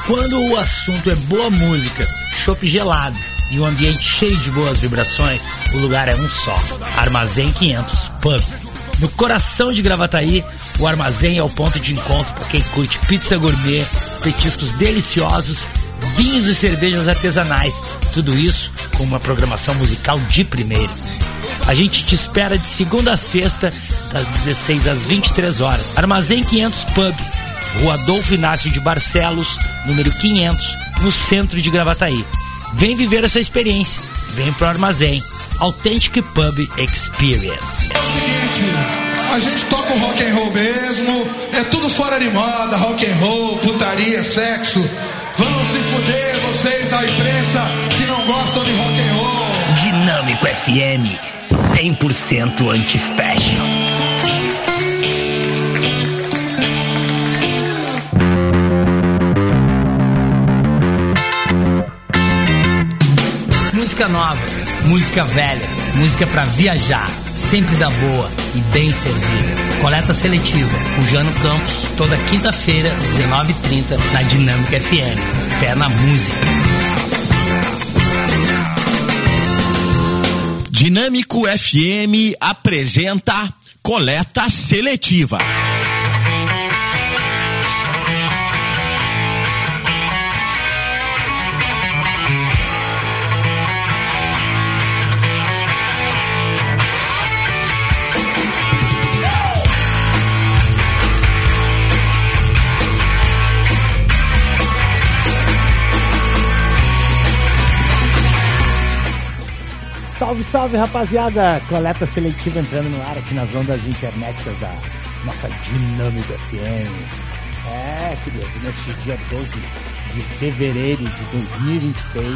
Quando o assunto é boa música, chopp gelado e um ambiente cheio de boas vibrações, o lugar é um só: Armazém 500 Pub. No coração de Gravataí, o Armazém é o ponto de encontro para quem curte pizza gourmet, petiscos deliciosos, vinhos e cervejas artesanais, tudo isso com uma programação musical de primeira. A gente te espera de segunda a sexta, das 16 às 23 horas. Armazém 500 Pub, Rua Adolfo Inácio de Barcelos, número 500, no centro de Gravataí. Vem viver essa experiência, vem pro Armazém, Authentic Pub Experience. É o seguinte, a gente toca o rock and roll mesmo, é tudo fora de moda, rock and roll, putaria, sexo. Vão se fuder vocês da imprensa que não gostam de rock and roll. Dinâmico FM, 100% anti-fashion. Música nova, música velha, música pra viajar, sempre da boa e bem servida. Coleta seletiva com Jano Campos, toda quinta-feira, 19h30, na Dinâmica FM. Fé na música. Dinâmico FM apresenta Coleta Seletiva. Salve, salve, rapaziada! Coleta seletiva entrando no ar aqui nas ondas internéticas da nossa Dinâmica FM. Querido, neste dia 12 de fevereiro de 2026,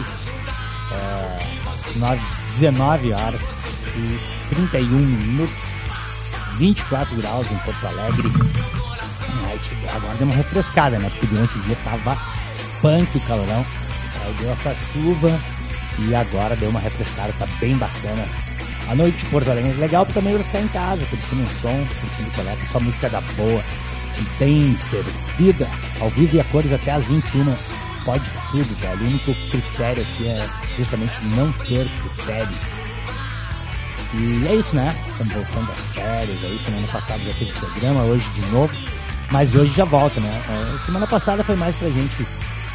às 19 horas e 31 minutos, 24 graus em Porto Alegre. Agora deu uma refrescada, né? Porque durante o dia tava punk o calorão, aí deu essa chuva. E agora deu uma refrescada, tá bem bacana. A noite de Porto Alegre é legal porque também vai ficar em casa, curtindo um som, curtindo coleta, só música da boa. E tem servida ao vivo e a cores até às 21. Pode tudo, velho. O único critério aqui é justamente não ter critério. E é isso, né? Estamos voltando das férias aí. Semana passada já teve programa, hoje de novo. Mas hoje já volta, né? Semana passada foi mais pra gente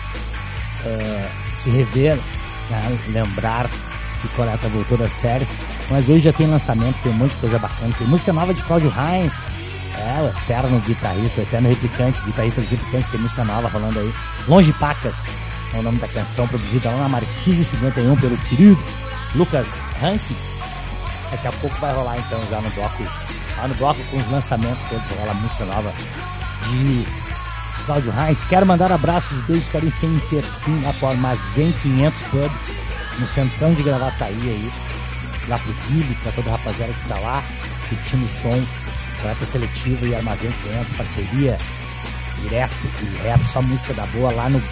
se rever, né? Lembrar que o Coleta voltou das férias. Mas hoje já tem lançamento, tem um monte de coisa bacana. Tem música nova de Cláudio Heinz, o eterno guitarrista, o eterno replicante, guitarrista dos replicantes. Tem música nova rolando aí. Longe Pacas é o nome da canção, produzida lá na Marquise 51 pelo querido Lucas Rankin. Daqui a pouco vai rolar então já no bloco. Lá no bloco com os lançamentos todos, rola a música nova de Cláudio Heinz. Quero mandar abraços, beijos, carinhos sem ter fim lá pro Armazém 500 Pub, no centrão de Gravataí aí, lá pro Guilherme, pra toda a rapaziada que tá lá, curtindo o som, coleta seletiva e Armazém 500, parceria direto e reto, só música da boa lá no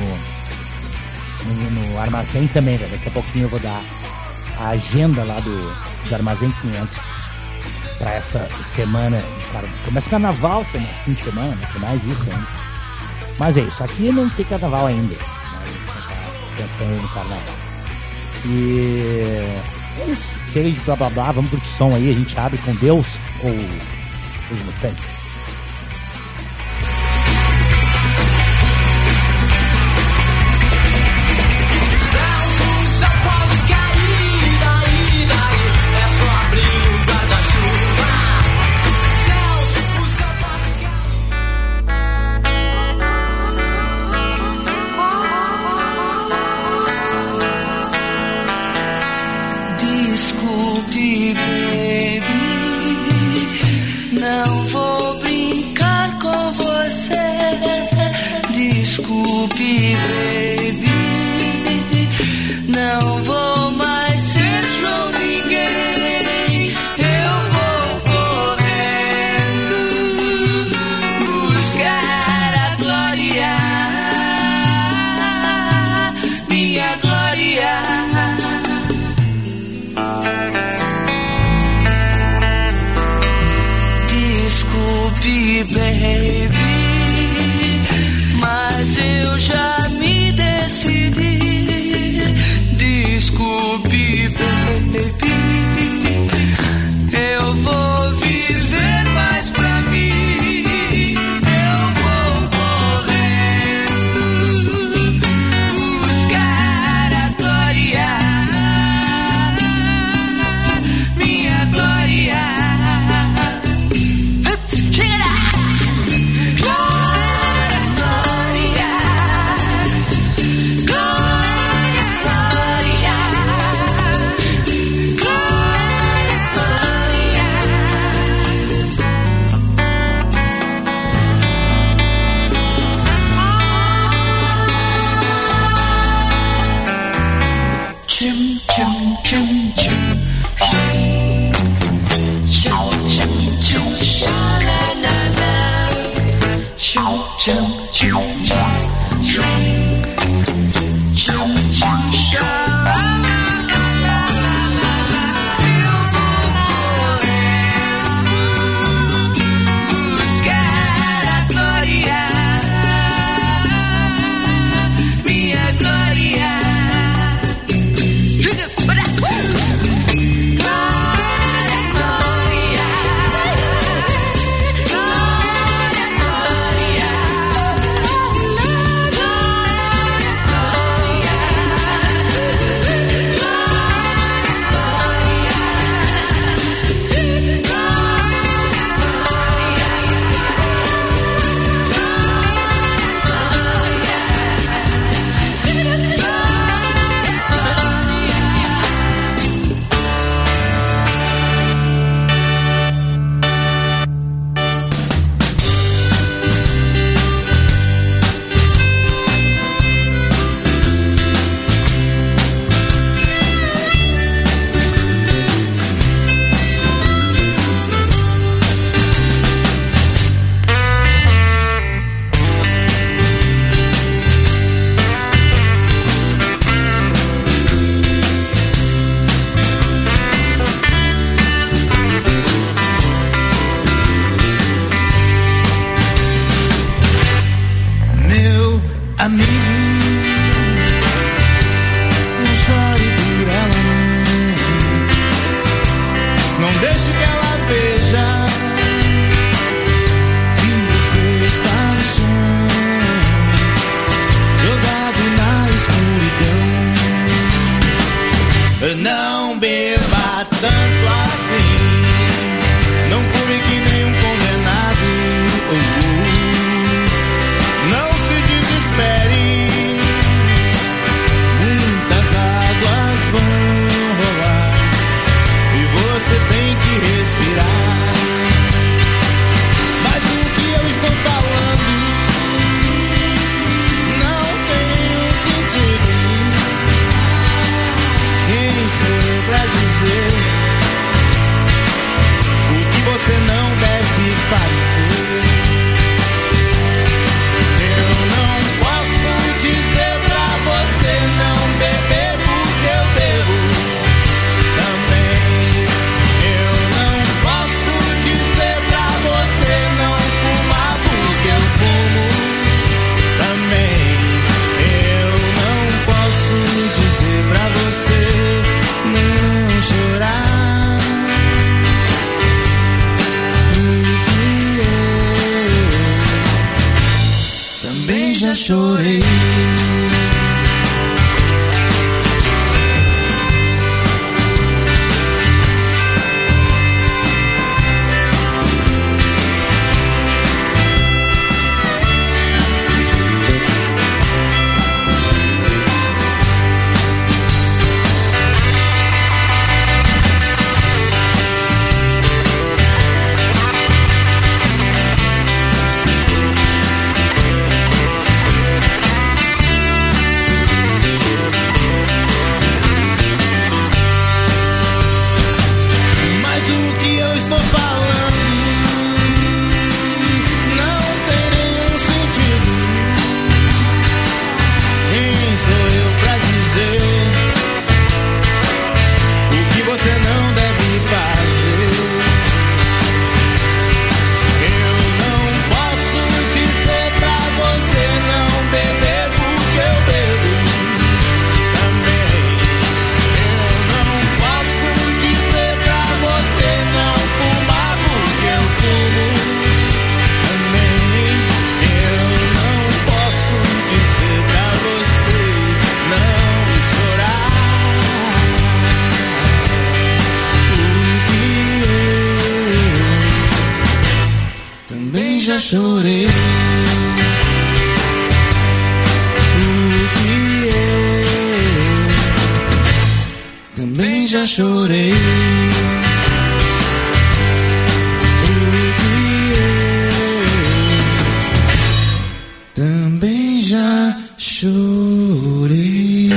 Armazém também, velho. Daqui a pouquinho eu vou dar a agenda lá do Armazém 500 pra esta semana de carnaval. Começa o carnaval, fim de semana, né? Tem mais isso ainda. Mas é isso, aqui não tem carnaval ainda, né? A gente tá pensando no carnaval. E é isso, chega de blá blá blá, vamos curtir som aí, a gente abre com Deus ou os Mutantes. Baby, mas eu já Não beba tanto assim, não fume que nem um condenado. Não se desespere, muitas águas vão rolar e você tem que respirar. Mas o que eu estou falando não tem nenhum sentido. Quem sou eu pra dizer o que você não deve fazer? Eu não posso dizer pra você não beber porque eu bebo também. Eu não posso dizer pra você não fumar porque eu fumo também. Eu não posso dizer pra você não chorar, porque eu também já chorei. Já chorei, porque eu também já chorei, porque eu também já chorei.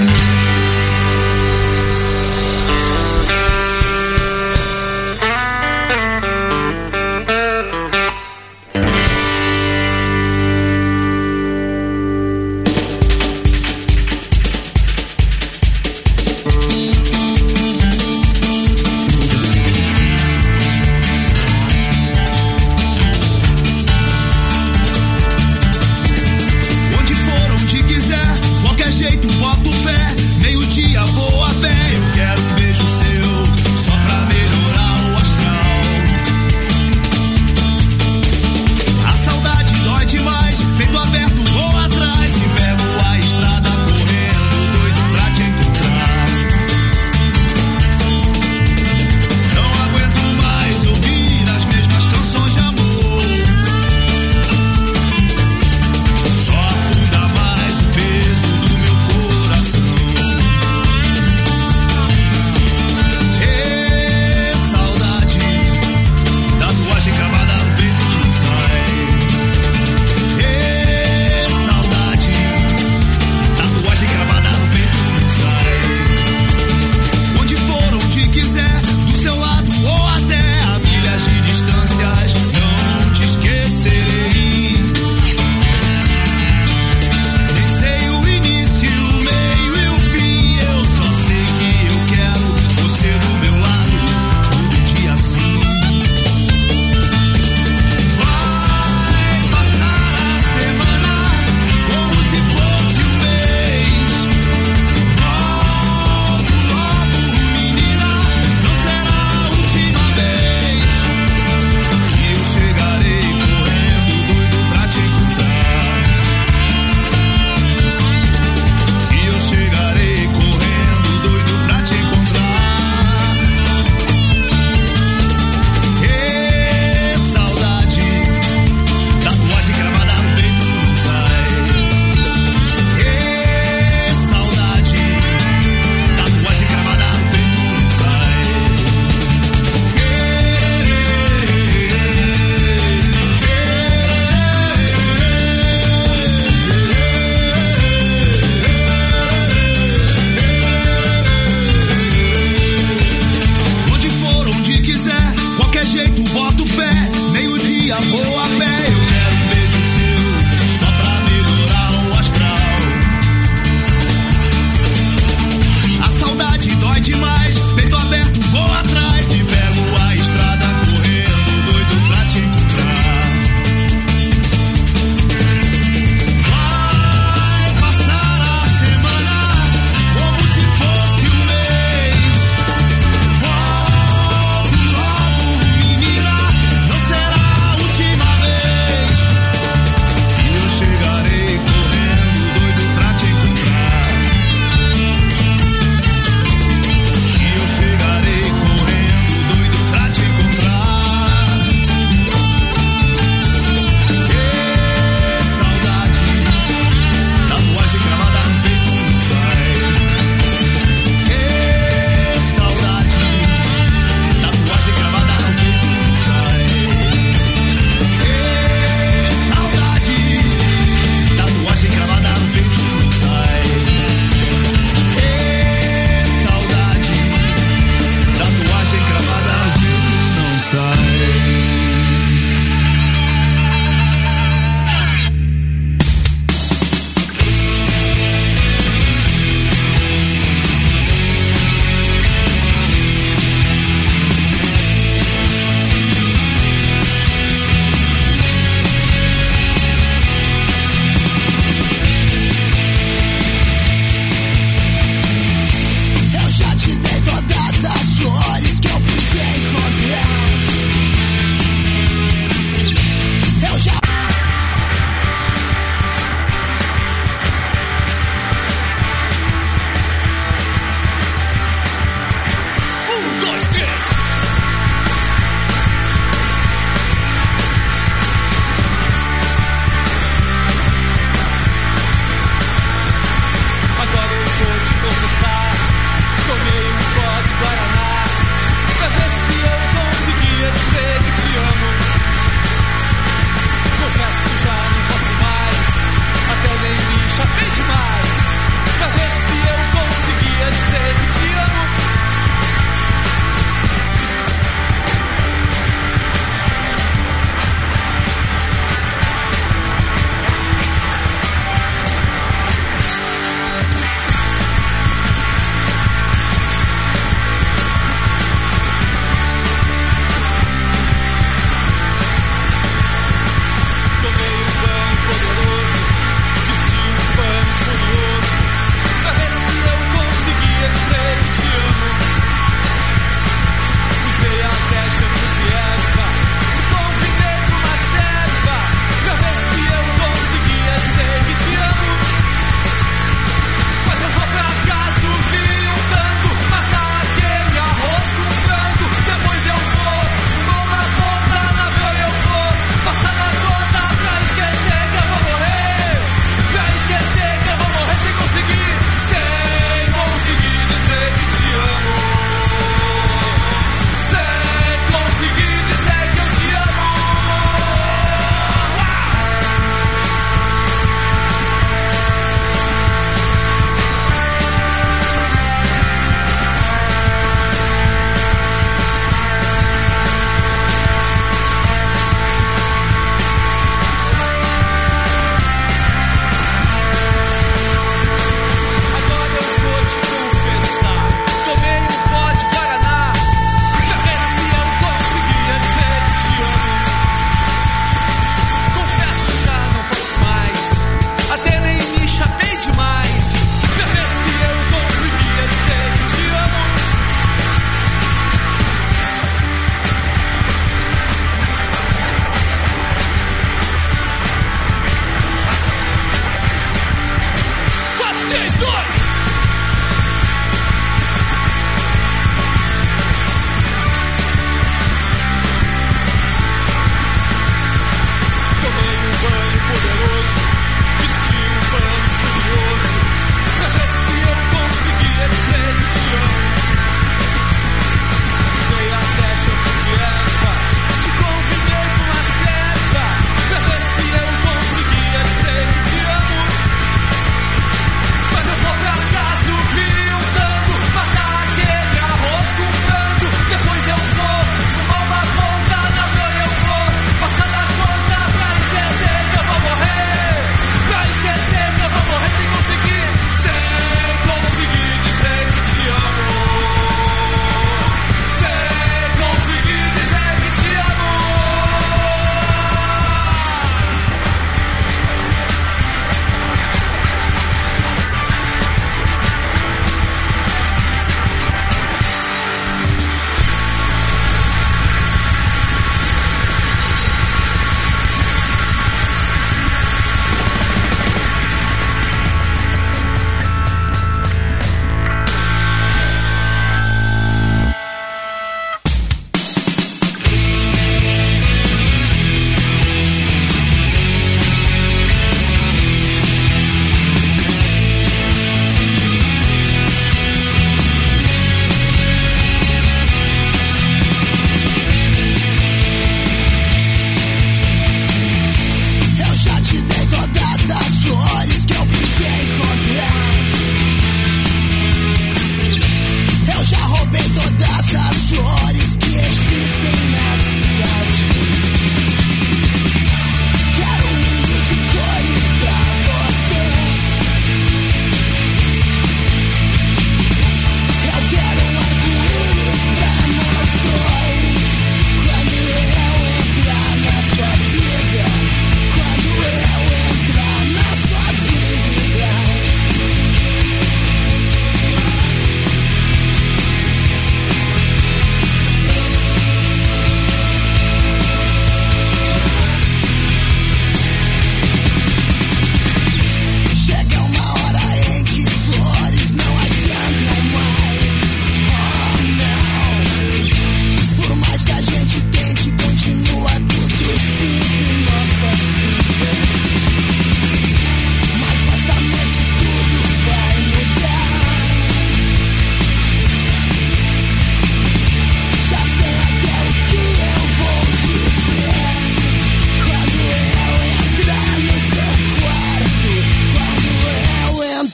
Onde for, onde quiser,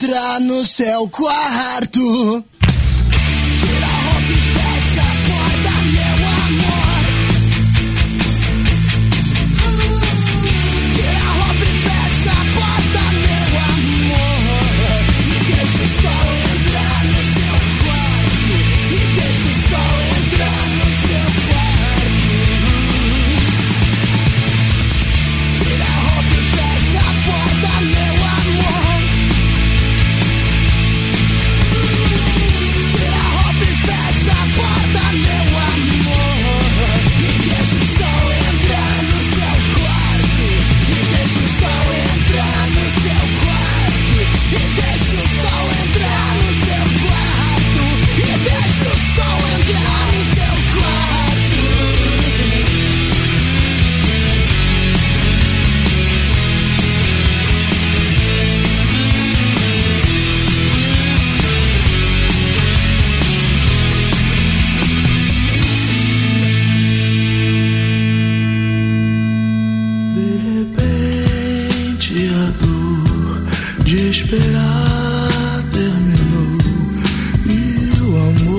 entrar no seu quarto. Tira a roupa e fecha a porta, meu amor. Tira a roupa e fecha a porta, meu amor. E deixa o sol entrar no seu quarto. E deixa o sol entrar no seu quarto. Tira a roupa e fecha a porta, meu amor. Tira a roupa e fecha a porta, meu amor. E deixa o sol entrar no seu quarto. E deixa o sol entrar no seu quarto. E deixa o sol entrar no seu quarto. E deixa o sol entrar no seu quarto. De repente a dor de esperar terminou e o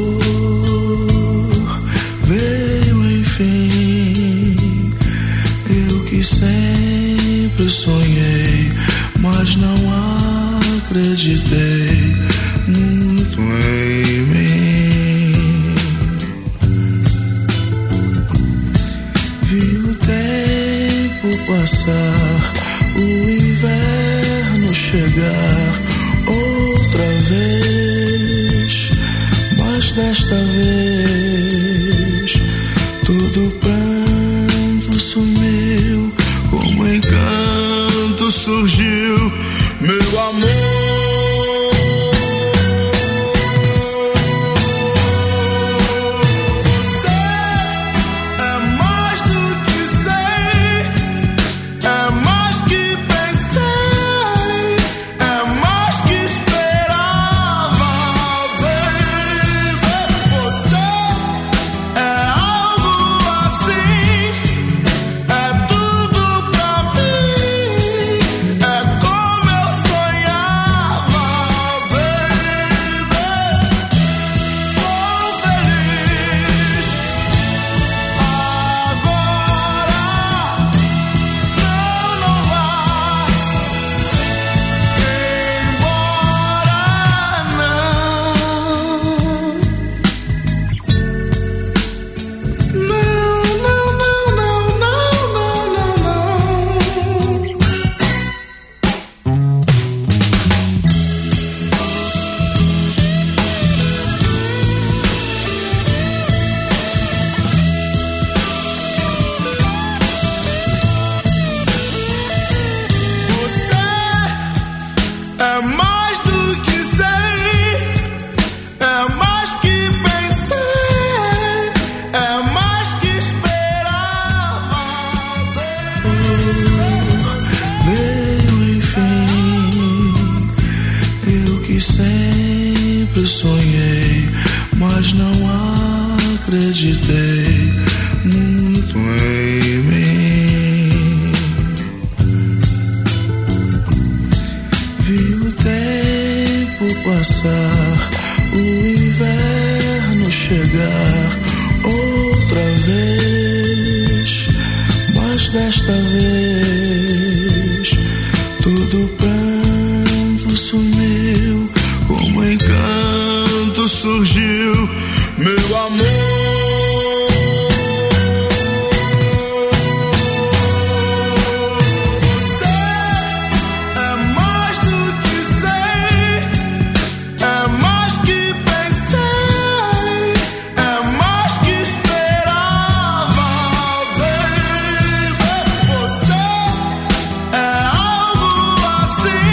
amor veio enfim. Eu que sempre sonhei, mas não acreditei muito em mim. Vi o tempo passar, o inverno chegar outra vez, mas desta vez todo pranto sumiu, como encanto surgiu, meu amor. Sonhei, mas não acreditei muito em mim. Vi o tempo passar, o inverno chegar outra vez, mas desta vez todo pranto sumiu, como encanto surgiu, meu amor. Você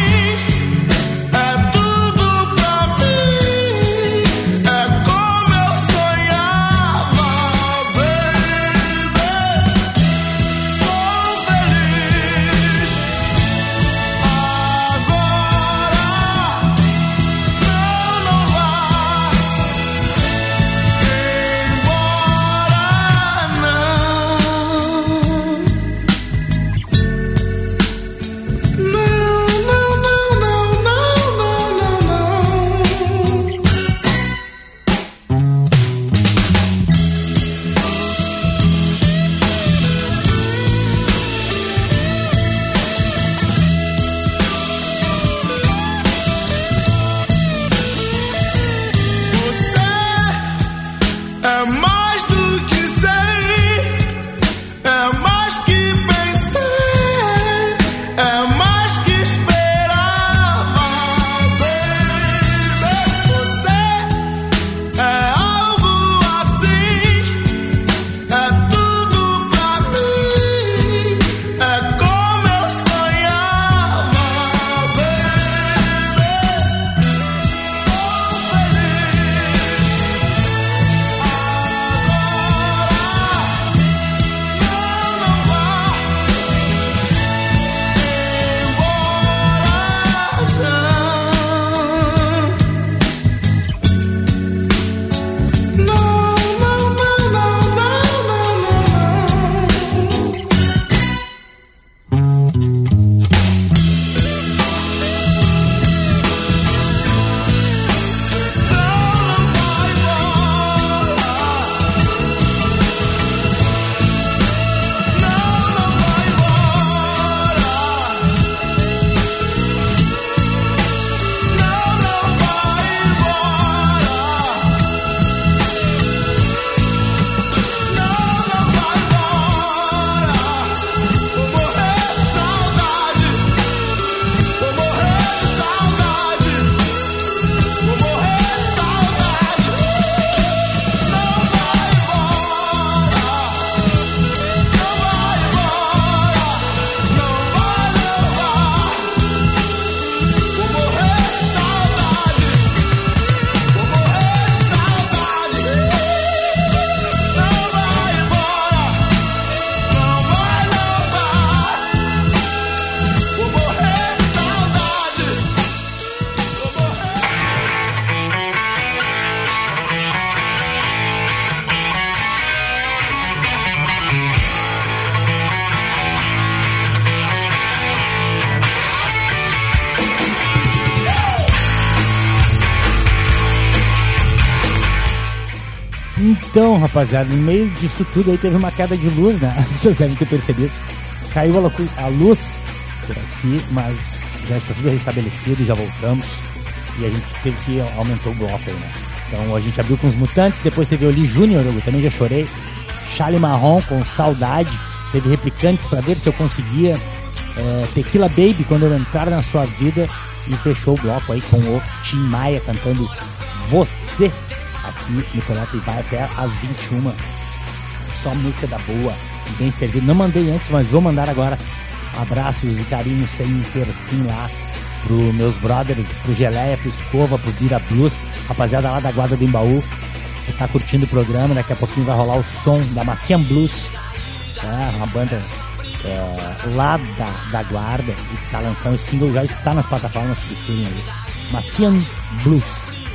Então, rapaziada, no meio disso tudo aí teve uma queda de luz, né? Vocês devem ter percebido. Caiu a luz por aqui, mas já está tudo restabelecido, já voltamos. E a gente teve que aumentar o bloco aí, né? Então a gente abriu com os Mutantes, depois teve Oli Júnior, eu também já chorei. Charlie Marron com Saudade. Teve Replicantes pra ver se eu conseguia. Tequila Baby, Quando Eu Entrar Na Sua Vida. E fechou o bloco aí com o Tim Maia cantando Você, aqui no Coleta, e vai até às 21. Só música da boa e bem servido. Não mandei antes, mas vou mandar agora abraços e carinhos sem ter fim lá pro meus brothers, pro Geleia, pro Escova, pro Vira Blues, rapaziada lá da Guarda do Embaú, que tá curtindo o programa. Daqui a pouquinho vai rolar o som da Macian Blues, uma banda lá da Guarda, e que tá lançando o single, já está nas plataformas, procurem aí, Macian Blues.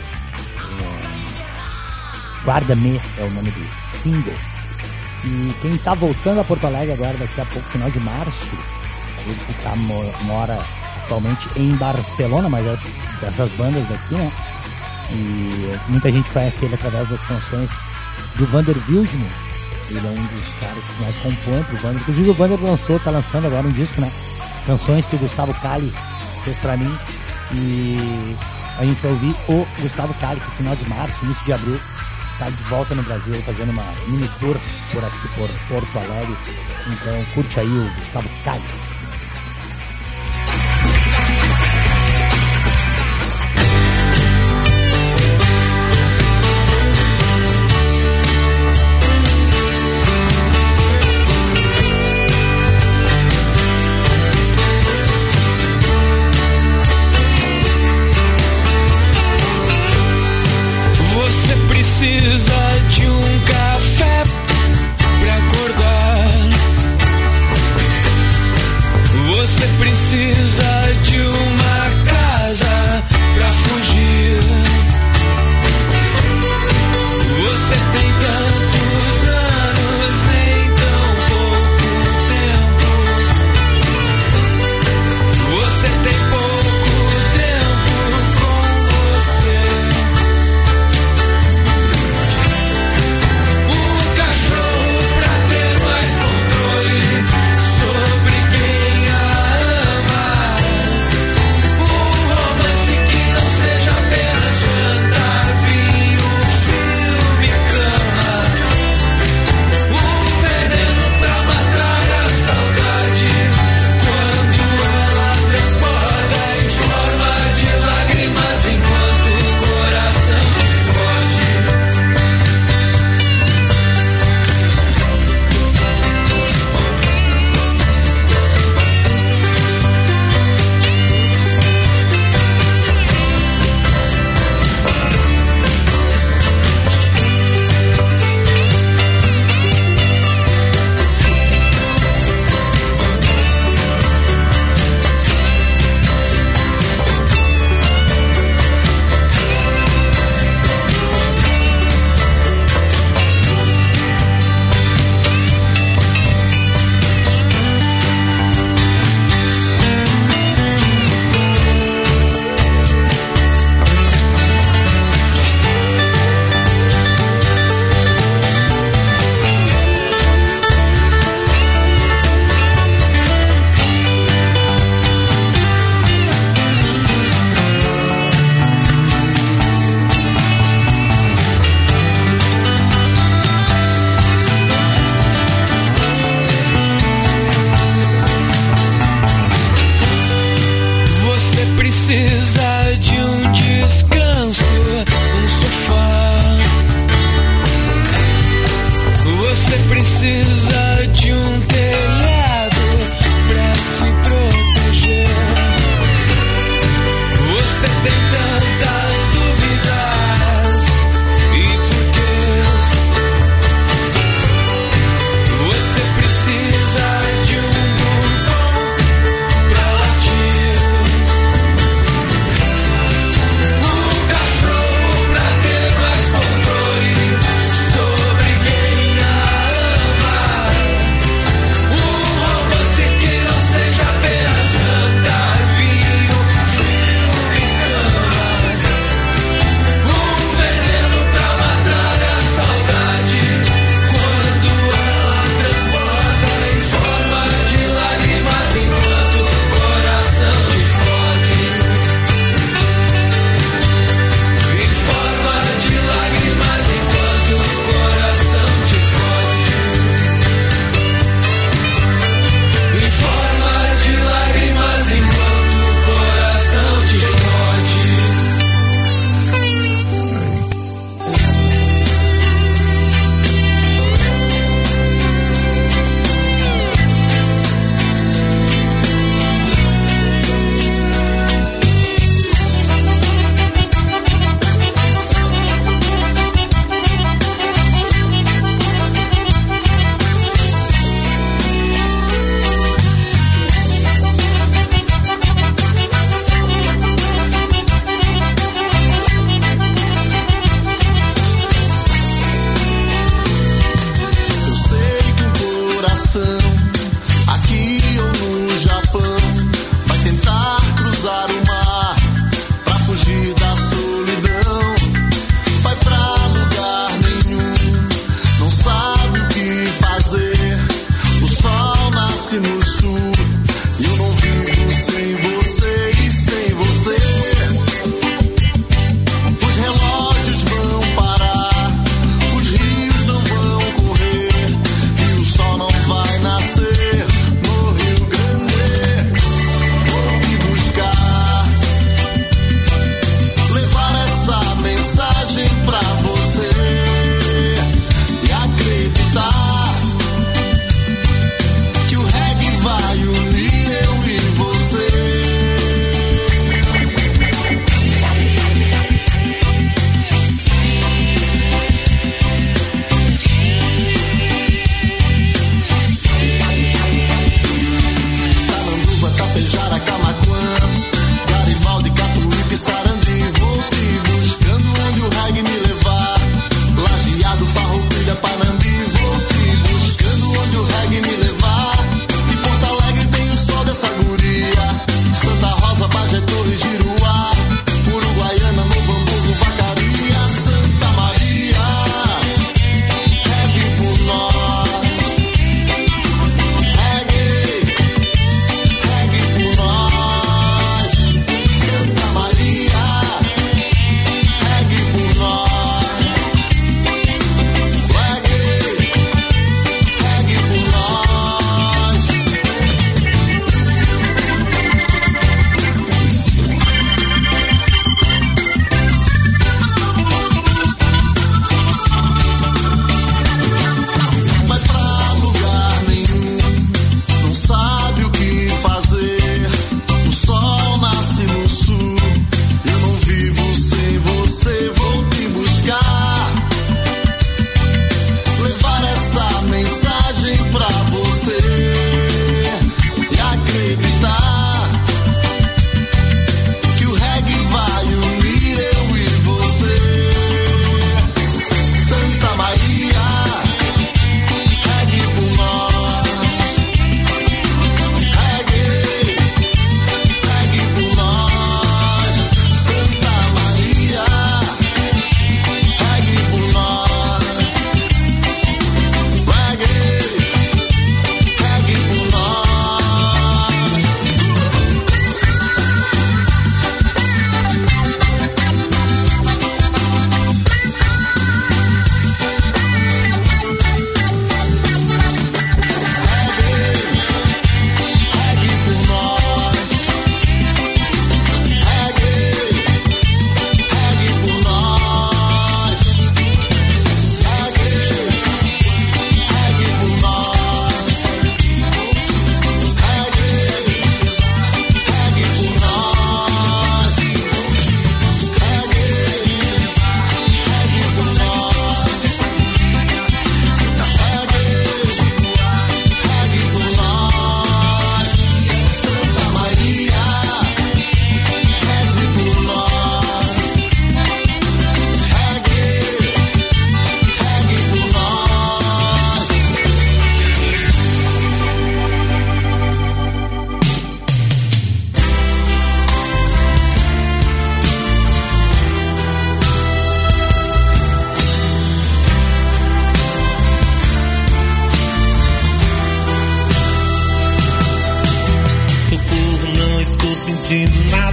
Guarda-me é o nome do single. E quem tá voltando a Porto Alegre agora, daqui a pouco, final de março, ele que mora atualmente em Barcelona, mas é dessas bandas daqui, né? E muita gente conhece ele através das canções do Vander Wildner. Ele é um dos caras que mais compõe pro Vander. Inclusive o Vander tá lançando agora um disco, né? Canções que o Gustavo Cali fez pra mim. E a gente vai ouvir o Gustavo Cali, que no final de março, início de abril, tá de volta no Brasil, fazendo uma mini tour por aqui, por Porto Alegre. Então curte aí o Gustavo Cali. Precisa de um café pra acordar. Você precisa de uma casa pra fugir. Você tem tantos anos em tão pouco tempo. Você tem pouco tempo com você.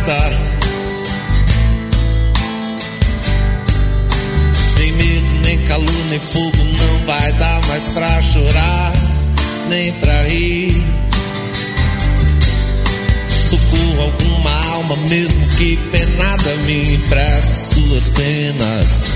nada. Nem medo, nem calor, nem fogo, não vai dar mais pra chorar, nem pra rir. Socorro alguma alma, mesmo que penada, me empreste suas penas.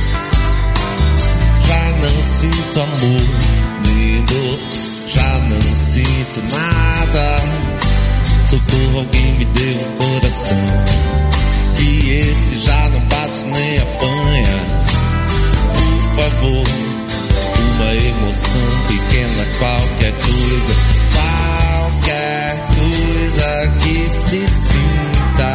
Já não sinto amor, nem dor, já não sinto nada. Socorro, alguém me dê um coração, que esse já não bate nem apanha. Por favor, uma emoção pequena, qualquer coisa que se sinta.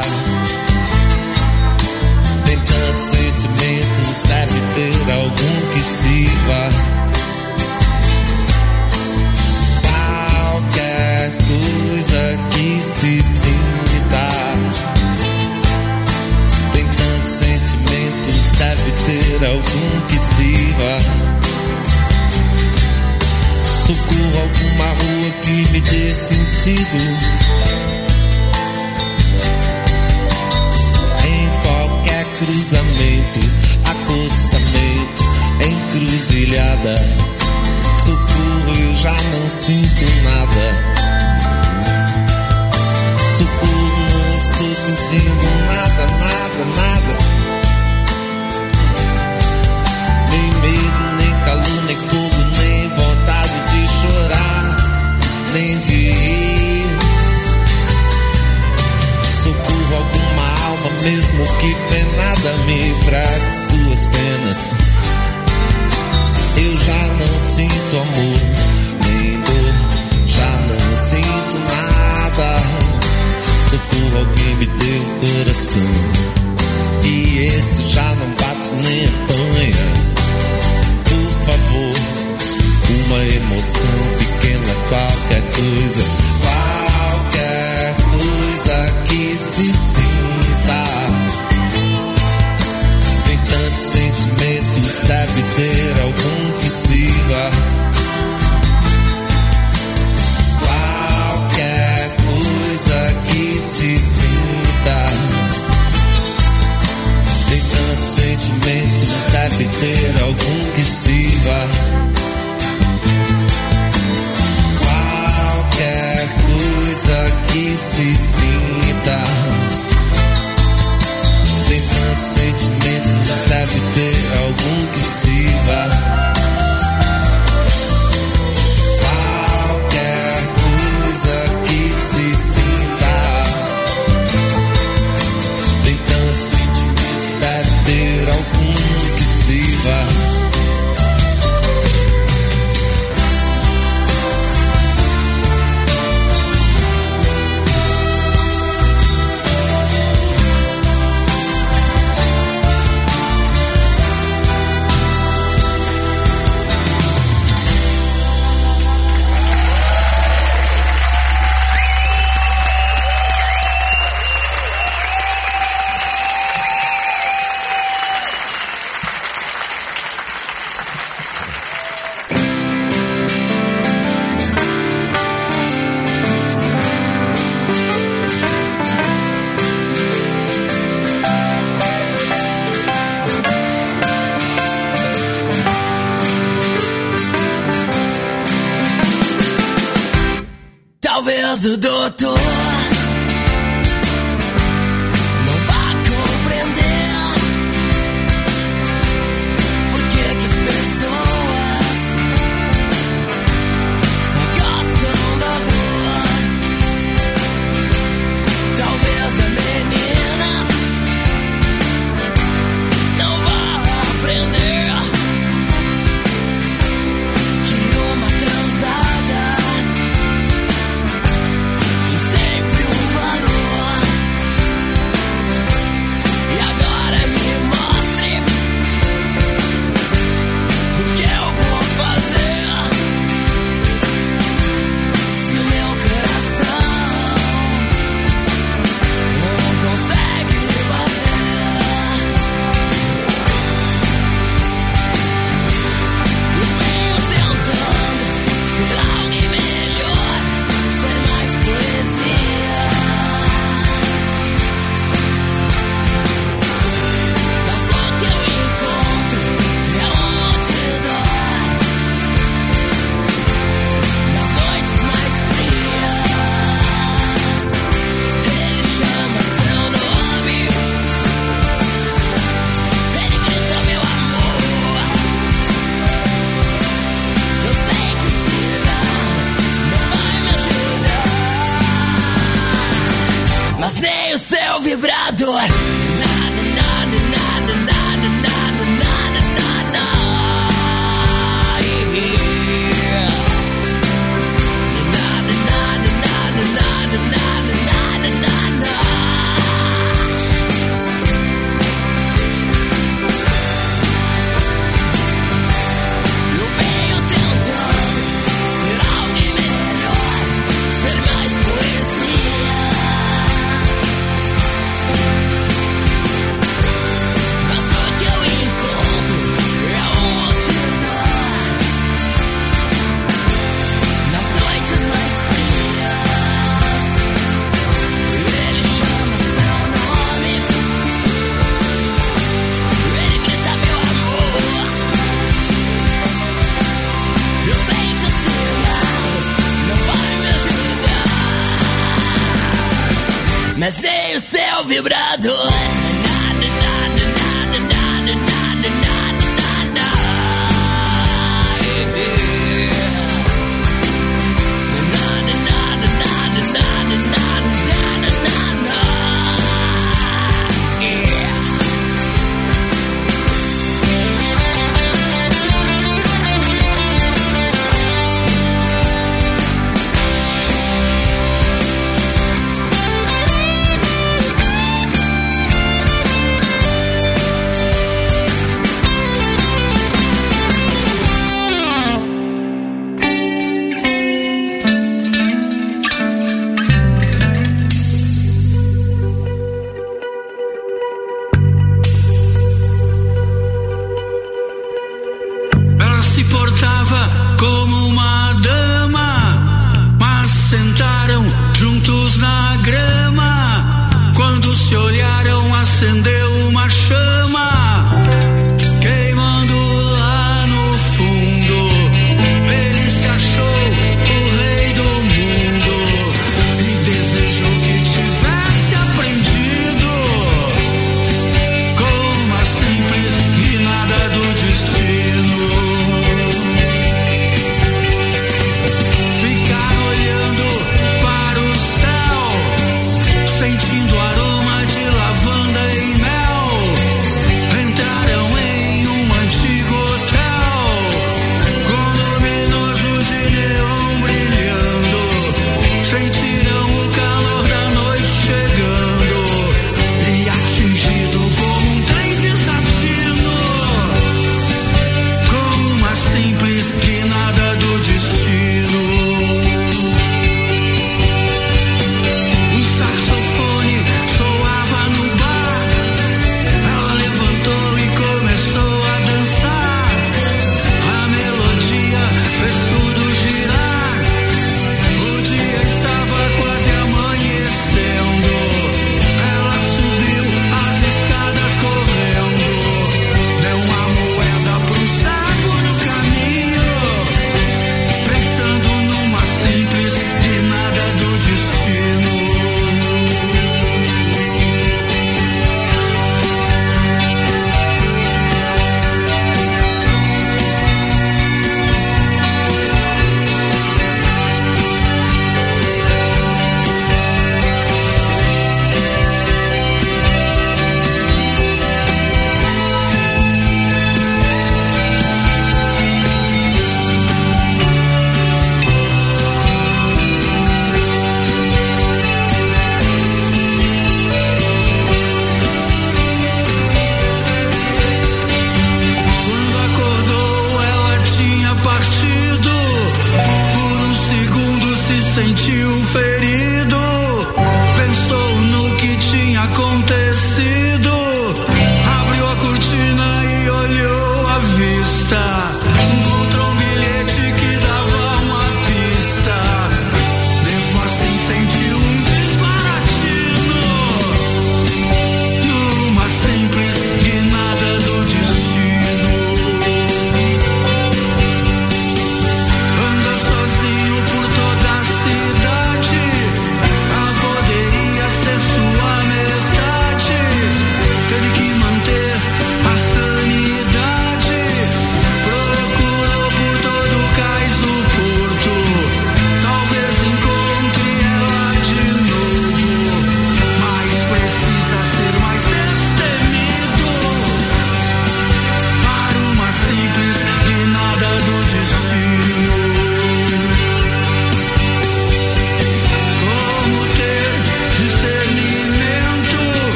Tem tantos sentimentos, deve ter algum que sirva. Qualquer coisa que se sinta. Tem tantos sentimentos, deve ter algum que sirva. Socorro, alguma rua que me dê sentido. Em qualquer cruzamento, acostamento, encruzilhada. Socorro, eu já não sinto nada. Socorro, não estou sentindo nada, nada, nada. Nem medo, nem calor, nem fogo, nem vontade de chorar, nem de rir. Socorro, alguma alma, mesmo que penada, me empreste suas penas. Eu já não sinto amor, nem dor, já não sinto nada. Socorro, alguém me dê um coração, e esse já não bate nem apanha. Por favor, uma emoção pequena, qualquer coisa que se sinta. Tem tantos sentimentos, deve ter algum que sirva. Qualquer coisa que se sinta. Tem tantos sentimentos, deve ter algum que sirva. Qualquer coisa que se sinta. Tem tantos sentimentos, deve ter algum que sirva. Qualquer coisa que se sinta. Tem tantos sentimentos, deve ter algum que sirva. Talvez o doutor não vá compreender por que as pessoas só gostam da dor. Talvez a menina não vá aprender que uma transada sempre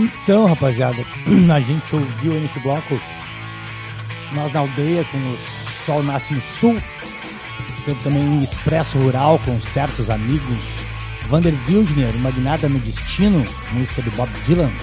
Então, rapaziada, a gente ouviu neste bloco Nós na Aldeia com O Sol Nasce no Sul. Teve também Expresso Rural com Certos Amigos. Vander Wildner, Magnada no Destino, música do Bob Dylan.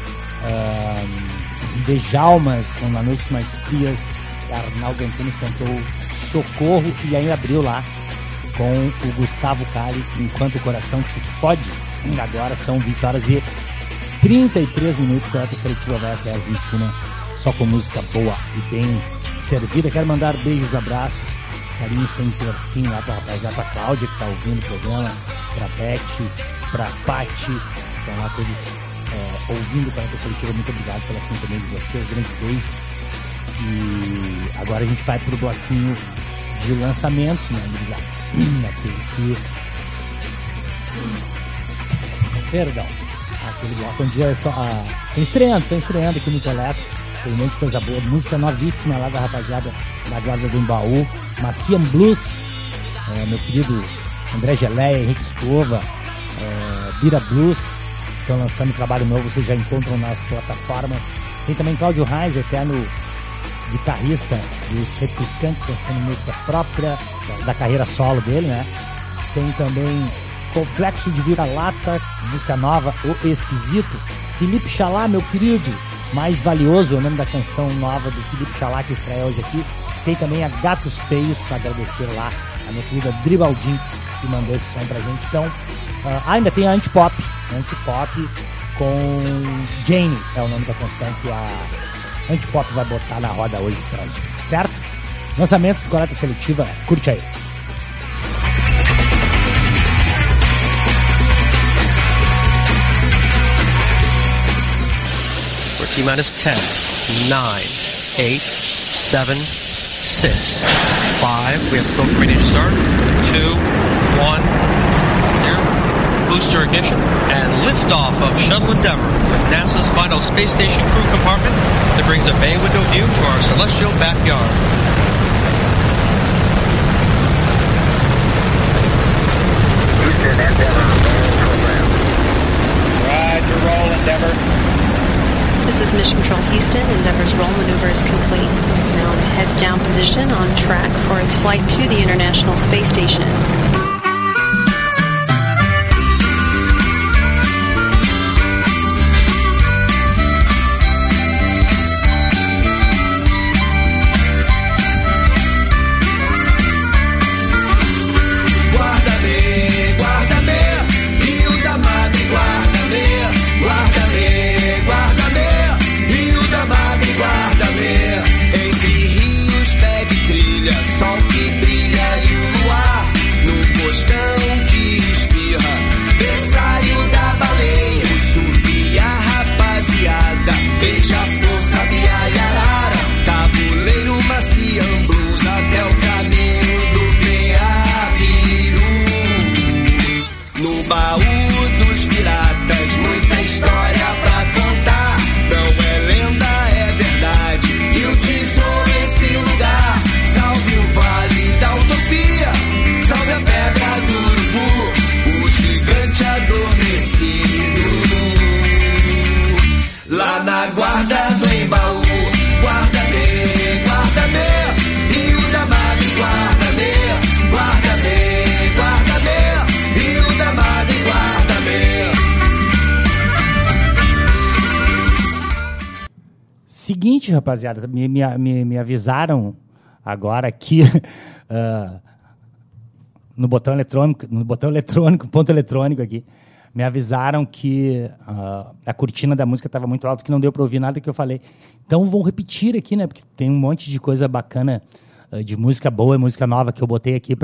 Djalmas com Na Noites Mais Frias. Arnaldo Antunes cantou Socorro e ainda abriu lá com o Gustavo Cali, Enquanto o Coração Te Fode. Agora são 20 horas e 33 minutos, a coleta seletiva vai até as 21, só com música boa e bem servida. Quero mandar beijos, abraços, carinho sem ter fim lá pra rapaziada, pra Cláudia que tá ouvindo o programa, pra Beth, pra Paty, estão lá todos ouvindo a coleta seletiva. Muito obrigado pela sintonia de vocês, grande beijo. E agora a gente vai pro bloquinho de lançamentos, né, aqueles que... Perdão. Aquele bloco onde é só. Tô estreando aqui no Coleta. Tem um monte de coisa boa. Música novíssima lá da rapaziada da Guarda do Embaú. Macian Blues. Meu querido André Geleia, Henrique Escova. Bira Blues. Estão lançando trabalho novo. Vocês já encontram nas plataformas. Tem também Cláudio Reis, eterno guitarrista dos Replicantes, lançando música própria da carreira solo dele, né? Tem também Complexo de Vira-Lata, música nova, O Esquisito. Felipe Chalá, meu querido, Mais Valioso, é o nome da canção nova do Felipe Chalá que estreia hoje aqui. Tem também a Gatos Feios, agradecer lá a minha querida Dribaldin que mandou esse som pra gente. Então, ainda tem a Antipop com Jane, é o nome da canção que a Antipop vai botar na roda hoje pra gente, certo? Lançamento do Coleta Seletiva, curte aí. T-minus 10, 9, 8, 7, 6, 5. We have approach ready to start. 2, 1, 0. Booster ignition and liftoff of Shuttle Endeavour with NASA's final space station crew compartment that brings a bay window view to our celestial backyard. Houston, Endeavour, roll program. Roger, roll Endeavour. This is Mission Control Houston. Endeavour's roll maneuver is complete. It's now in heads down position on track for its flight to the International Space Station. Sol que brilha e o luar no postão que espirra, berçário da baleia. O surf e a rapaziada, beija-flor, sabia e arara, tabuleiro, Macian Blues, até o caminho do Peabiru. No baú dos piratas, muita história pra contar. Não é lenda, é verdade, e o tesouro esse lugar. Salve o Vale da Utopia, salve a Pedra do Urubu, o gigante adormecido. Lá na Guarda do Embaú, guarda-me, guarda-me, Rio da Madre, guarda-me, guarda-me, guarda-me, Rio da Madre, guarda-me. Seguinte, rapaziada, me avisaram agora aqui no botão eletrônico, ponto eletrônico aqui, me avisaram que a cortina da música estava muito alta, que não deu para ouvir nada que eu falei. Então vou repetir aqui, né? Porque tem um monte de coisa bacana, de música boa e música nova que eu botei aqui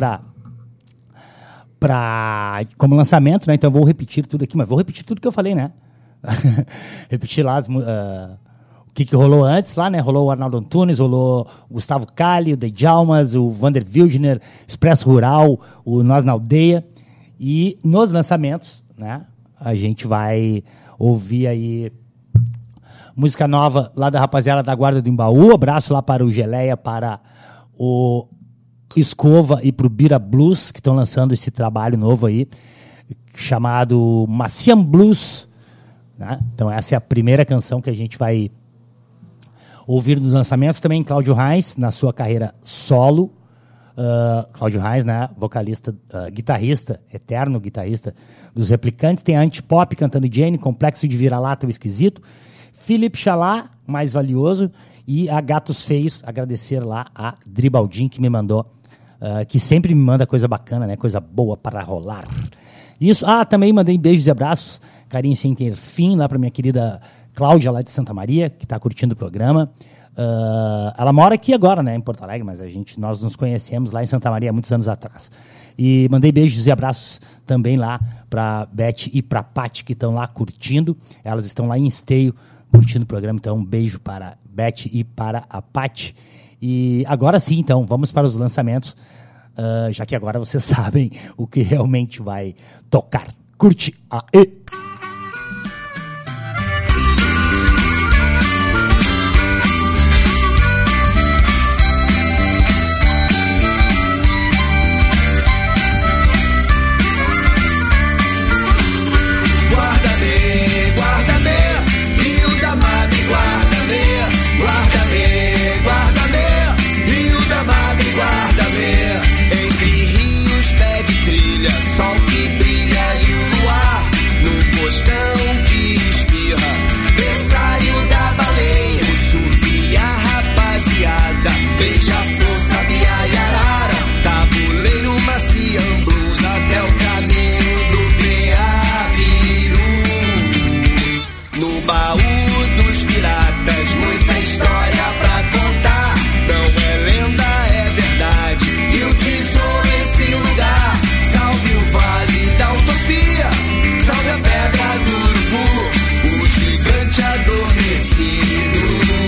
como lançamento, né? Então vou repetir tudo aqui, mas vou repetir tudo que eu falei, né? Repetir lá o que rolou antes lá, né? Rolou o Arnaldo Antunes, rolou o Gustavo Cali, o Djalmas, o Vander Wildner, Expresso Rural, o Nós na Aldeia. E nos lançamentos, né? A gente vai ouvir aí música nova lá da rapaziada da Guarda do Embaú. Abraço lá para o Geleia, para o Escova e para o Bira Blues, que estão lançando esse trabalho novo aí, chamado Macian Blues, né? Então essa é a primeira canção que a gente vai ouvir nos lançamentos. Também Cláudio Reis, na sua carreira solo. Cláudio Reis, né? Vocalista, guitarrista, eterno guitarrista dos Replicantes. Tem a Antipop cantando Jane, Complexo de Vira-Lata, o Esquisito. Felipe Chalá, Mais Valioso. E a Gatos Feios, agradecer lá a Dribaldin, que me mandou, que sempre me manda coisa bacana, né? Coisa boa para rolar. Isso. Também mandei beijos e abraços, carinho sem ter fim, lá para minha querida Cláudia, lá de Santa Maria, que está curtindo o programa. Ela mora aqui agora, né, em Porto Alegre, mas nós nos conhecemos lá em Santa Maria muitos anos atrás. E mandei beijos e abraços também lá para Beth e para Paty, que estão lá curtindo. Elas estão lá em Esteio curtindo o programa, então um beijo para Beth e para a Paty. E agora sim, então, vamos para os lançamentos, já que agora vocês sabem o que realmente vai tocar. Curte aí! Sol que brilha e o luar no postão que espirra, berçário da baleia, o surf e a rapaziada, beija-flor, sabia e arara, tabuleiro, maciã, blues, até o caminho do Peabiru. No baú dos piratas, muita história pra contar, não é lenda, é verdade, e o tesouro esse lugar. Salve o Vale da Utopia, salve a Pedra do Urubu, o gigante adormecido.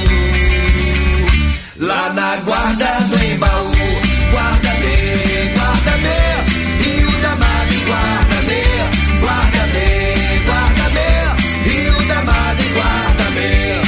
Lá na guarda do Embaú, guarda-me, guarda-me, Rio da Madre, guarda-me, guarda-me, guarda-me, Rio da Madre, guarda-me.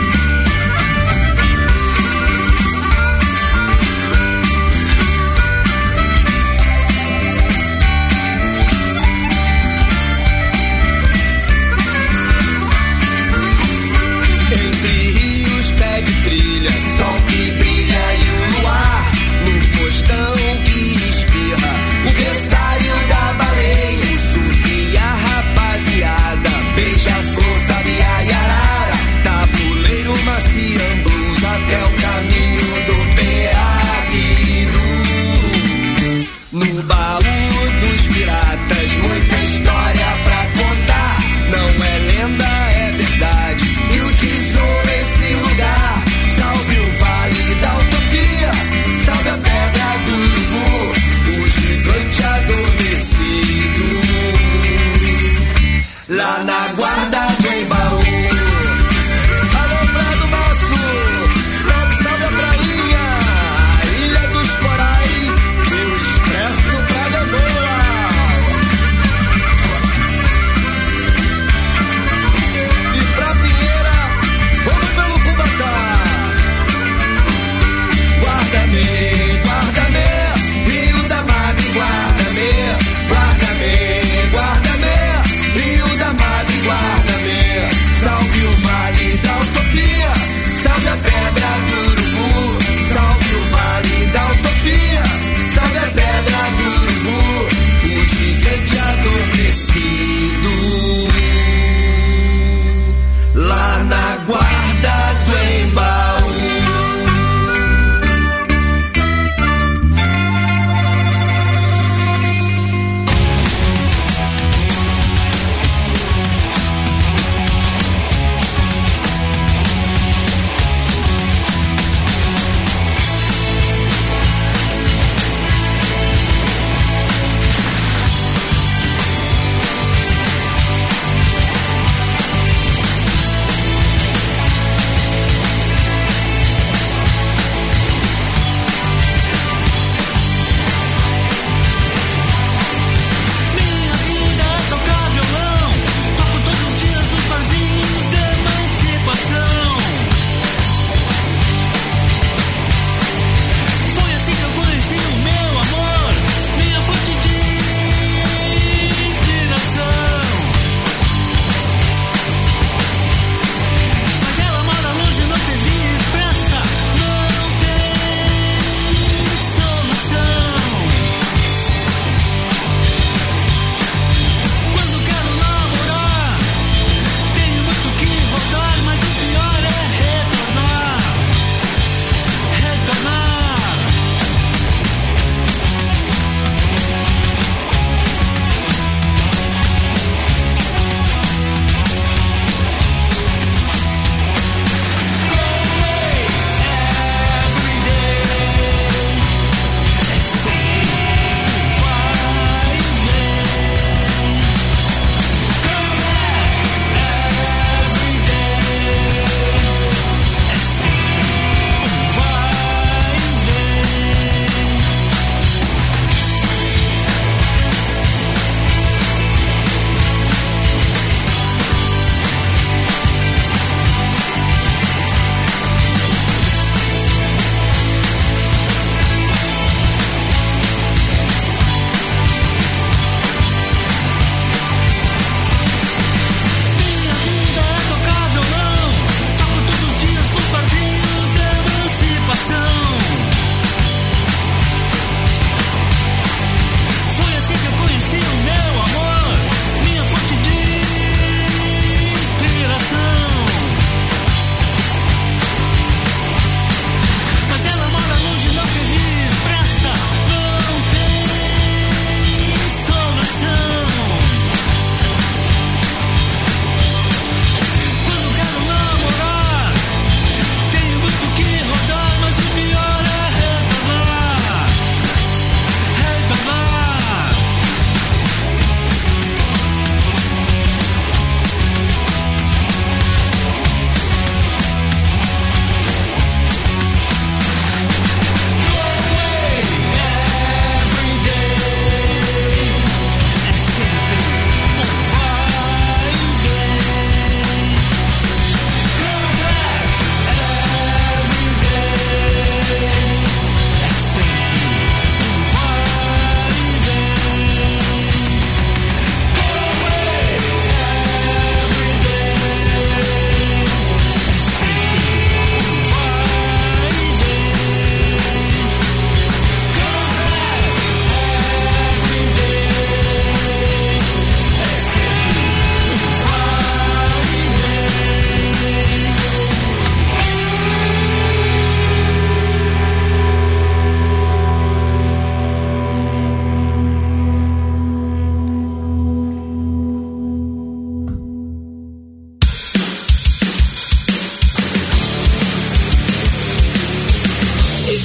Sol que brilha e o luar no postão que espirra, o berçário da baleia, o surf e a rapaziada, beija-flor, sabia e arara, tabuleiro, maciã, blues, até o caminho do Peabiru. No baú dos piratas, muita história pra contar, não é lenda, é verdade, e o tesouro esse lugar. Salve o Vale da Utopia, salve a Pedra do Urubu, o gigante adormecido. Lá na guarda do Embaú. Alô, Prado Moço, salve, salve a prainha, a Ilha dos Corais e o Expresso Praga Boa. E pra Pinheira, vamos pelo Cubatá. Guarda-me, guarda-me, Rio da Madre, guarda-me, guarda-me, guarda-me, Rio da Madre, guarda-me.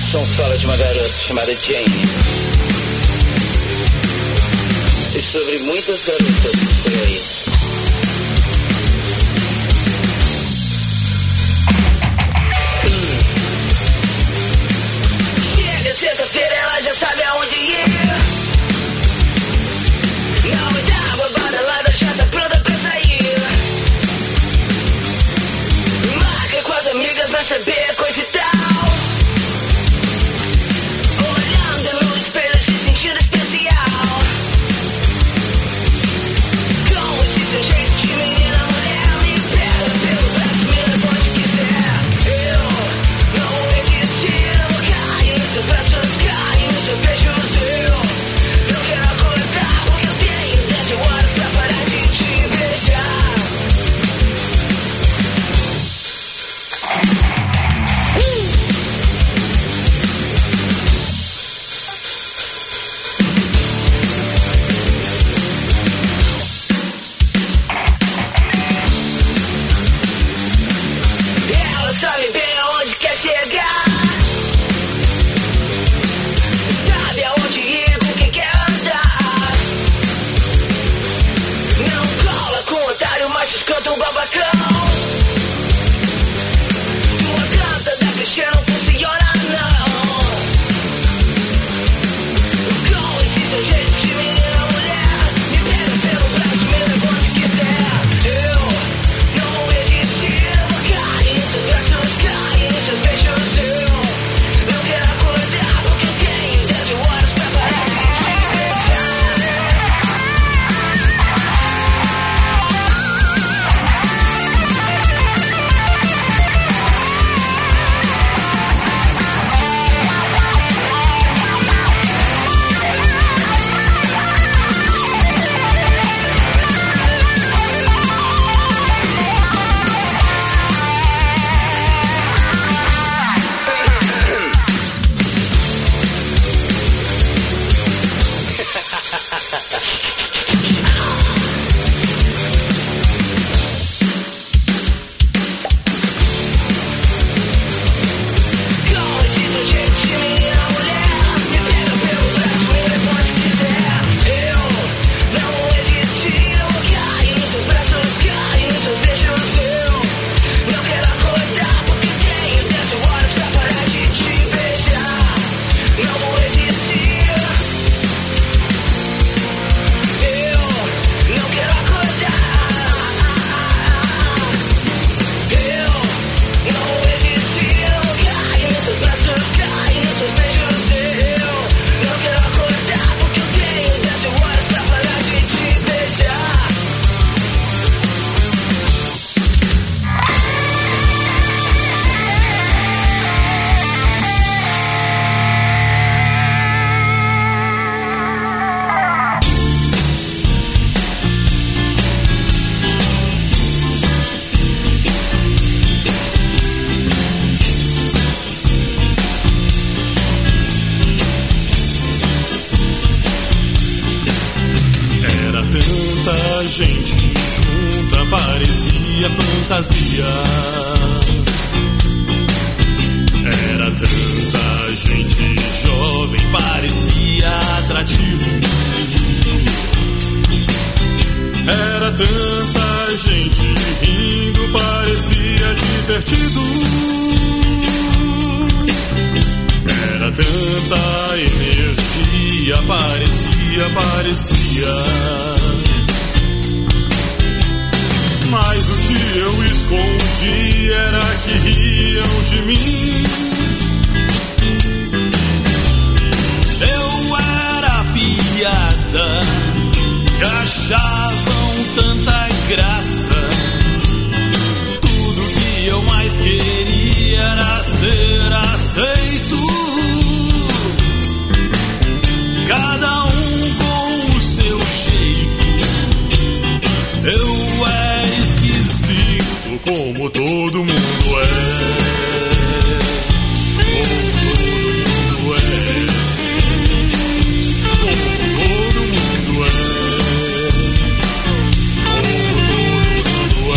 som fala de uma garota chamada Jane. E sobre muitas garotas por aí. Chega sexta-feira, ela já sabe aonde ir. Não me dá bobada, lá já tá pronta pra sair. Marca com as amigas, vai saber coisa e tal. Olhando no espelho, se sentindo especial. Com esse seu jeito de menina, mulher, me pega pelo braço, me leva onde quiser. Eu não resisti, eu vou cair nos seus braços, cair nos seus beijos. Eu não quero acordar, porque eu tenho 10 horas pra parar de te beijar. Ela sabe bem aonde quer chegar, sabe aonde ir, com quem quer andar. Não cola com o otário, mas escuta um babacão. Tua canta da Cristiano não funciona não. Com esse seu jeito de menina, mulher, me pega pelo braço, me leva onde quiser. Eu não resisti, eu vou cair nos seus braços, cair nos seus beijos. Eu não quero acordar, porque eu tenho 10 horas pra parar de te beijar. Com esse seu jeito de menina, mulher, me pega pelo braço, me leva onde quiser. Eu não resisti, eu vou cair nos seus braços, cair nos seus beijos. Eu não quero acordar, porque tenho 10 horas pra parar de te beijar. Não vou resistir. Eu não quero acordar. Eu não vou resistir, eu vou cair nos seus braços, cair nos seus beijos. Eu não quero acordar, porque eu tenho 10 horas pra parar de te beijar. Era tanta gente junta, parecia fantasia. Era tanta gente jovem, parecia atrativo. Era tanta gente rindo, parecia divertido. Era tanta energia, parecia. Mas o que eu escondi era que riam de mim. Eu era piada que achavam tanta graça. Tudo que eu mais queria era ser aceito. Cada um com o seu jeito. Eu era esquisito, como todo mundo é. Como todo mundo é. Como todo mundo é. Como todo mundo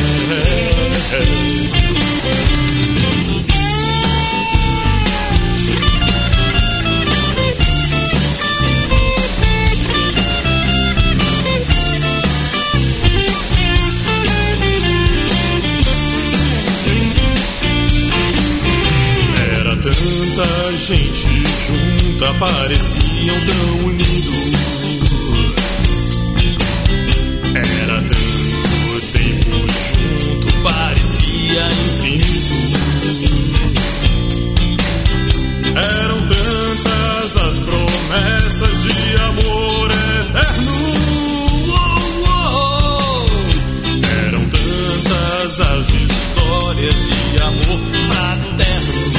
é. gente junta pareciam tão unidos. Era tanto tempo junto, parecia infinito. Eram tantas as promessas de amor eterno. Eram tantas as histórias de amor fraterno.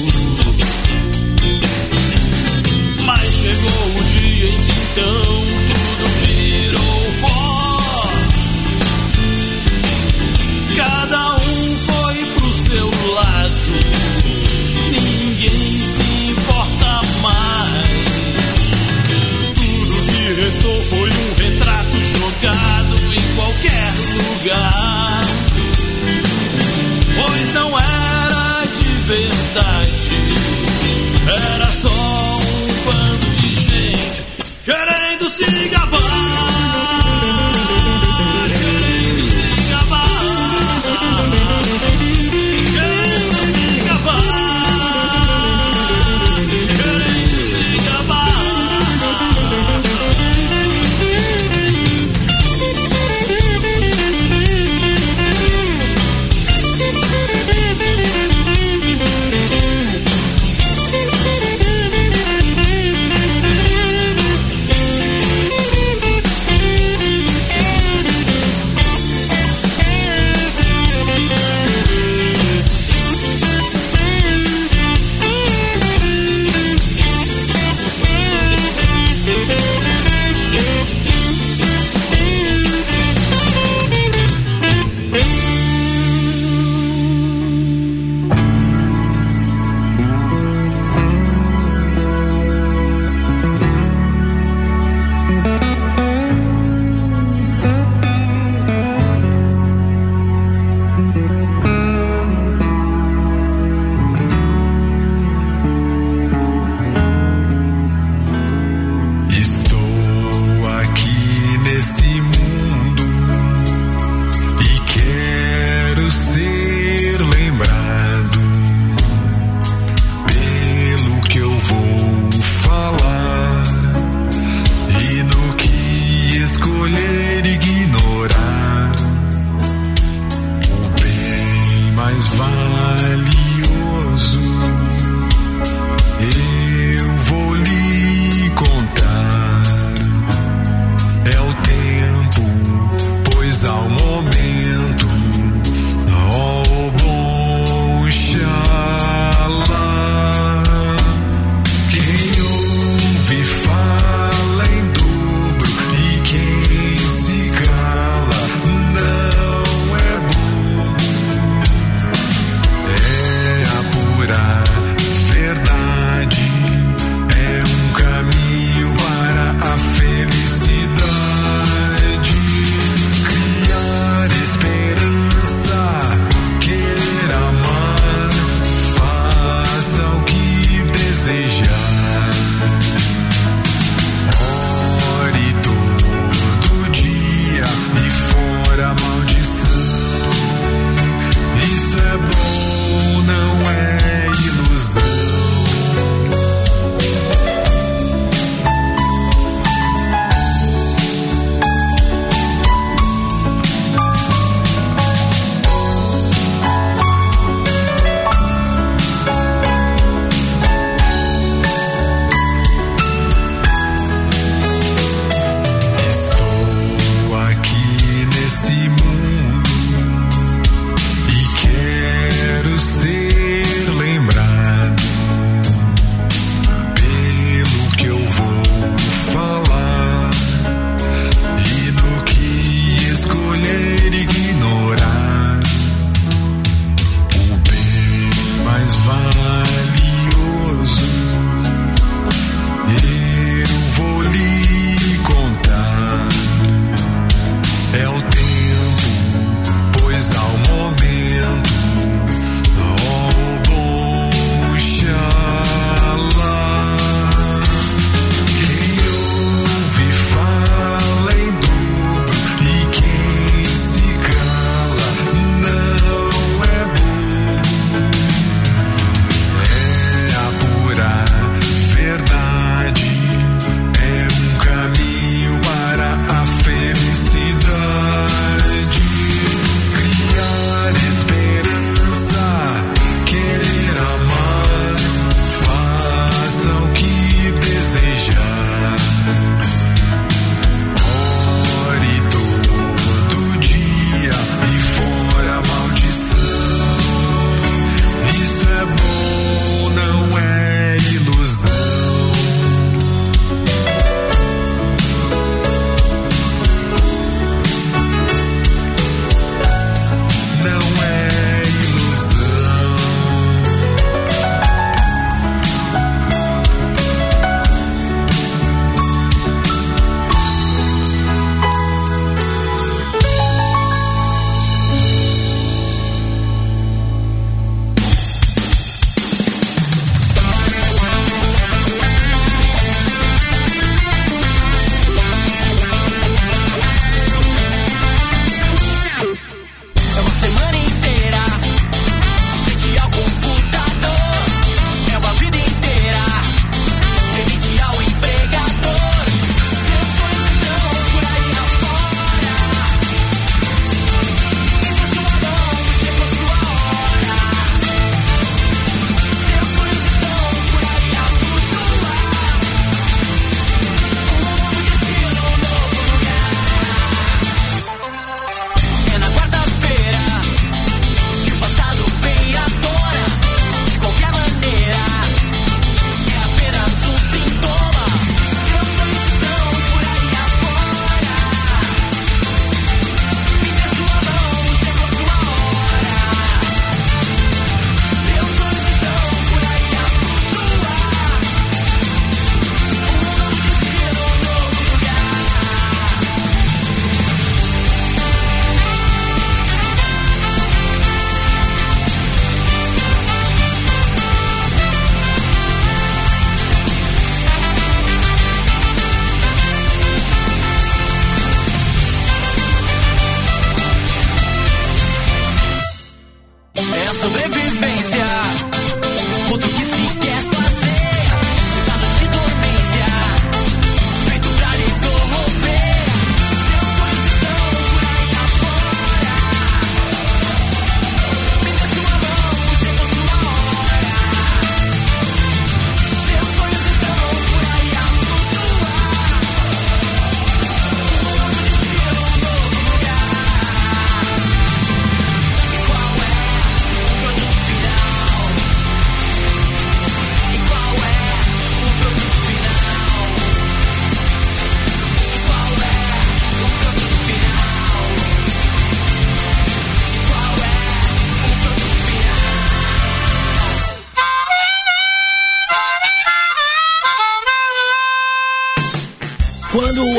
Mas chegou o dia em que então tudo virou pó. Cada um foi pro seu lado. Ninguém se importa mais. Tudo que restou foi um retrato jogado em qualquer lugar. Pois não era de verdade. Era só um bando de gente querendo se gabar. Querendo se gabar. Querendo se gabar. Querendo se gabar.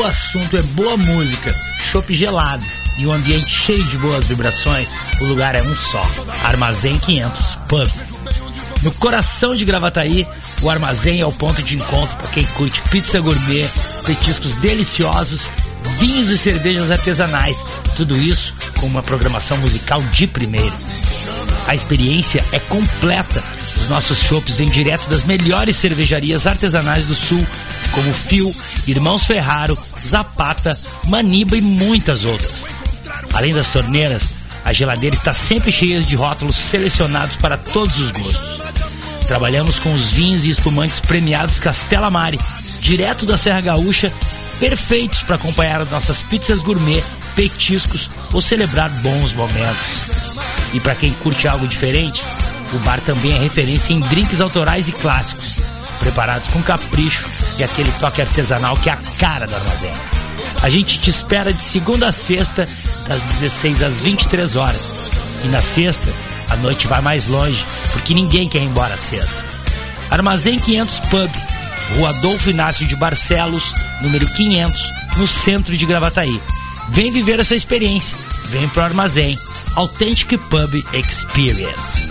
assunto é boa música, chopp gelado e um ambiente cheio de boas vibrações, o lugar é um só. Armazém 500 Pub. No coração de Gravataí, o Armazém é o ponto de encontro para quem curte pizza gourmet, petiscos deliciosos, vinhos e cervejas artesanais. Tudo isso com uma programação musical de primeira. A experiência é completa. Os nossos chopps vêm direto das melhores cervejarias artesanais do Sul, como Fio, Irmãos Ferraro, Zapata, Maniba e muitas outras. Além das torneiras, a geladeira está sempre cheia de rótulos selecionados para todos os gostos. Trabalhamos com os vinhos e espumantes premiados Castella Mare, direto da Serra Gaúcha, perfeitos para acompanhar as nossas pizzas gourmet, petiscos ou celebrar bons momentos. E para quem curte algo diferente, o bar também é referência em drinks autorais e clássicos, preparados com capricho e aquele toque artesanal que é a cara do Armazém. A gente te espera de segunda a sexta, das 16 às 23 horas. E na sexta, a noite vai mais longe, porque ninguém quer ir embora cedo. Armazém 500 Pub, Rua Adolfo Inácio de Barcelos, número 500, no centro de Gravataí. Vem viver essa experiência. Vem pro Armazém. Authentic Pub Experience.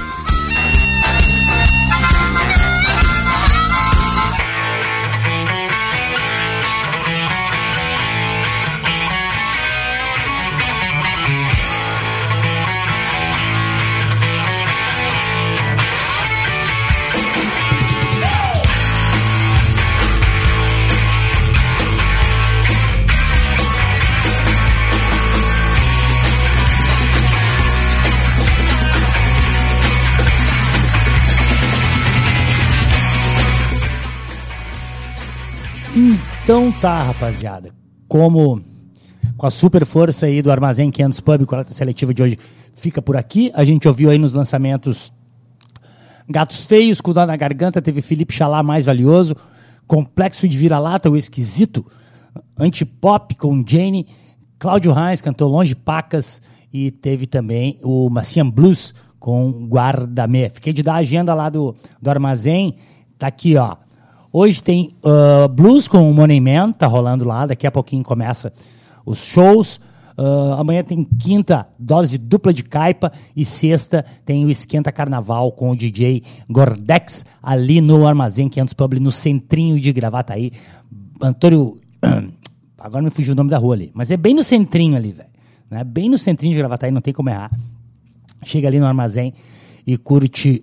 Então tá, rapaziada, como com a super força aí do Armazém 500 Pub, coleta seletiva de hoje fica por aqui. A gente ouviu aí nos lançamentos Gatos Feios, com Dó na Garganta, teve Felipe Chalá, Mais Valioso, Complexo de Vira-Lata, O Esquisito, Antipop com Jane, Cláudio Reis cantou Longe Pacas e teve também o Macian Blues com Guardamé. Fiquei de dar a agenda lá do Armazém, tá aqui, ó. Hoje tem Blues com o Money Man, tá rolando lá, daqui a pouquinho começa os shows. Amanhã tem quinta, dose dupla de caipa, e sexta tem o Esquenta Carnaval com o DJ Gordex, ali no Armazém 500 Pub, no centrinho de Gravataí. Antônio, agora me fugiu o nome da rua ali, mas é bem no centrinho ali, velho, né? Bem no centrinho de Gravataí, não tem como errar. Chega ali no Armazém e curte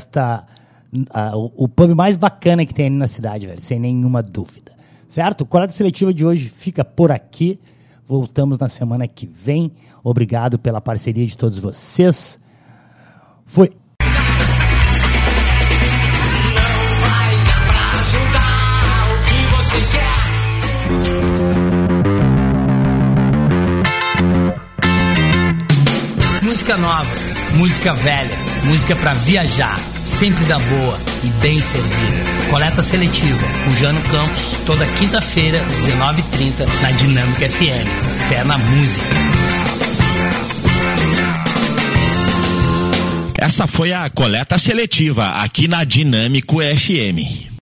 o pub mais bacana que tem ali na cidade, velho, sem nenhuma dúvida. Certo? O Coleta Seletiva de hoje fica por aqui. Voltamos na semana que vem. Obrigado pela parceria de todos vocês. Fui. Música nova, música velha, música pra viajar, sempre da boa e bem servida. Coleta Seletiva, com Jano Campos, toda quinta-feira, 19h30, na Dinâmica FM. Fé na música. Essa foi a Coleta Seletiva, aqui na Dinâmico FM.